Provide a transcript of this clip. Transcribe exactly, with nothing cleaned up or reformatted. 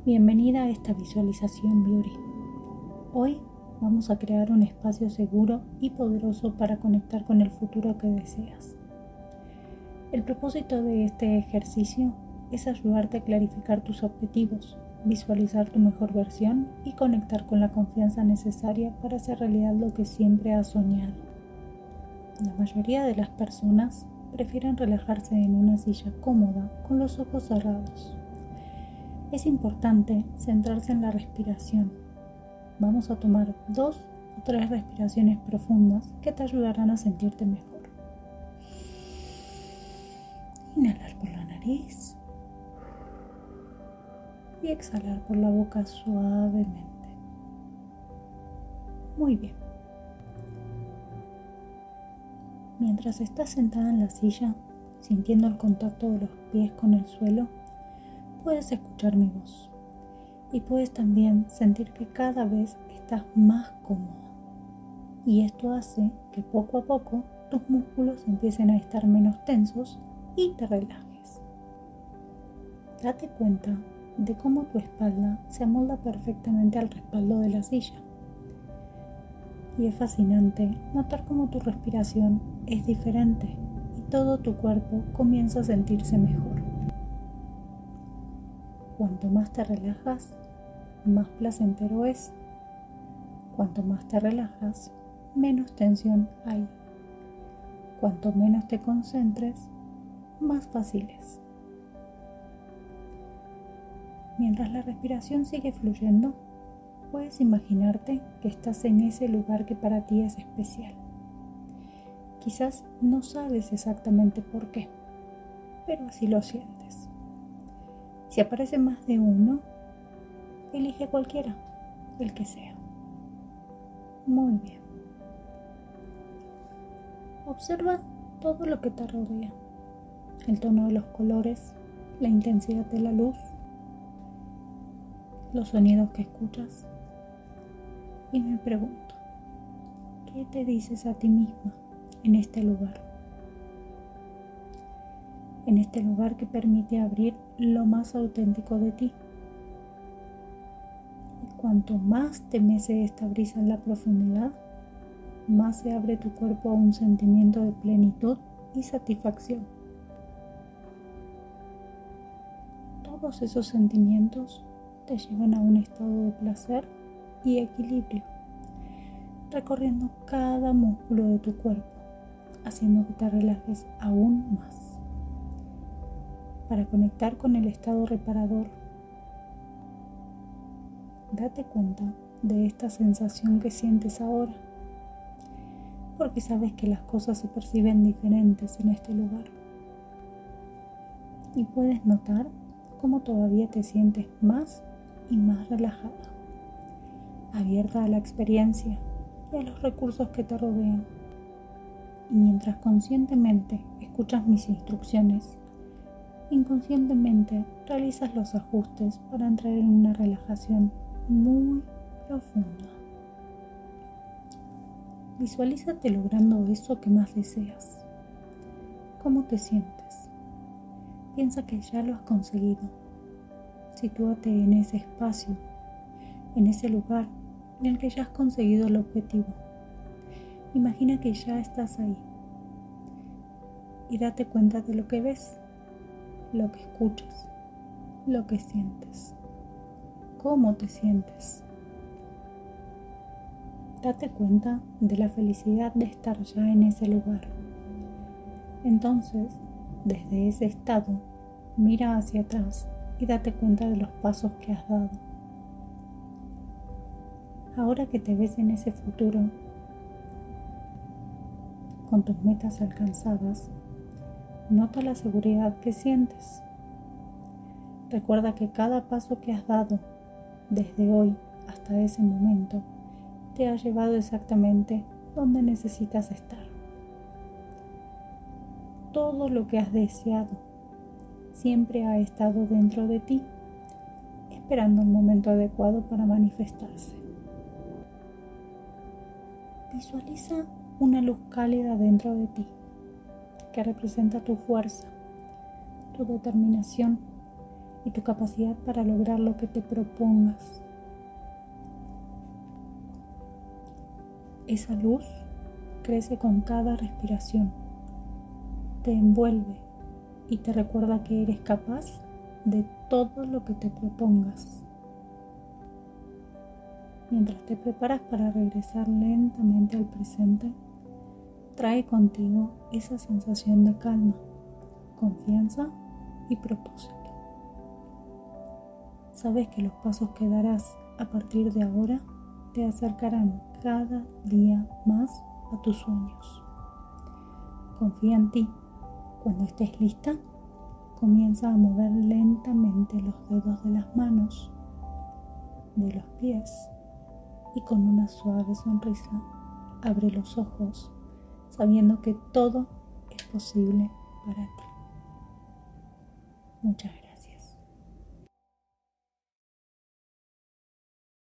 Bienvenida a esta visualización Beauty. Hoy vamos a crear un espacio seguro y poderoso para conectar con el futuro que deseas. El propósito de este ejercicio es ayudarte a clarificar tus objetivos, visualizar tu mejor versión y conectar con la confianza necesaria para hacer realidad lo que siempre has soñado. La mayoría de las personas prefieren relajarse en una silla cómoda con los ojos cerrados. Es importante centrarse en la respiración. Vamos a tomar dos o tres respiraciones profundas que te ayudarán a sentirte mejor. Inhalar por la nariz y exhalar por la boca suavemente. Muy bien. Mientras estás sentada en la silla, sintiendo el contacto de los pies con el suelo, puedes escuchar mi voz y puedes también sentir que cada vez estás más cómoda. Y esto hace que poco a poco tus músculos empiecen a estar menos tensos y te relajes. Date cuenta de cómo tu espalda se amolda perfectamente al respaldo de la silla. Y es fascinante notar cómo tu respiración es diferente y todo tu cuerpo comienza a sentirse mejor. Cuanto más te relajas, más placentero es. Cuanto más te relajas, menos tensión hay. Cuanto menos te concentres, más fácil es. Mientras la respiración sigue fluyendo, puedes imaginarte que estás en ese lugar que para ti es especial. Quizás no sabes exactamente por qué, pero así lo sientes. Si aparece más de uno, elige cualquiera, el que sea. Muy bien. Observa todo lo que te rodea, el tono de los colores, la intensidad de la luz, los sonidos que escuchas. Y me pregunto, ¿qué te dices a ti misma en este lugar? En este lugar que permite abrir lo más auténtico de ti. Y cuanto más te mece esta brisa en la profundidad, más se abre tu cuerpo a un sentimiento de plenitud y satisfacción. Todos esos sentimientos te llevan a un estado de placer y equilibrio, recorriendo cada músculo de tu cuerpo, haciendo que te relajes aún más. Para conectar con el estado reparador, date cuenta de esta sensación que sientes ahora, porque sabes que las cosas se perciben diferentes en este lugar. Y puedes notar cómo todavía te sientes más y más relajada, abierta a la experiencia y a los recursos que te rodean. Y mientras conscientemente escuchas mis instrucciones, inconscientemente realizas los ajustes para entrar en una relajación muy profunda. Visualízate logrando eso que más deseas. ¿Cómo te sientes? Piensa que ya lo has conseguido. Sitúate en ese espacio, en ese lugar en el que ya has conseguido el objetivo. Imagina que ya estás ahí y date cuenta de lo que ves, lo que escuchas, lo que sientes, cómo te sientes. Date cuenta de la felicidad de estar ya en ese lugar. Entonces, desde ese estado, mira hacia atrás y date cuenta de los pasos que has dado. Ahora que te ves en ese futuro, con tus metas alcanzadas, nota la seguridad que sientes. Recuerda que cada paso que has dado desde hoy hasta ese momento te ha llevado exactamente donde necesitas estar. Todo lo que has deseado siempre ha estado dentro de ti, esperando el momento adecuado para manifestarse. Visualiza una luz cálida dentro de ti, que representa tu fuerza, tu determinación y tu capacidad para lograr lo que te propongas. Esa luz crece con cada respiración, te envuelve y te recuerda que eres capaz de todo lo que te propongas. Mientras te preparas para regresar lentamente al presente, trae contigo esa sensación de calma, confianza y propósito. Sabes que los pasos que darás a partir de ahora te acercarán cada día más a tus sueños. Confía en ti. Cuando estés lista, comienza a mover lentamente los dedos de las manos, de los pies, y con una suave sonrisa abre los ojos, sabiendo que todo es posible para ti. Muchas gracias.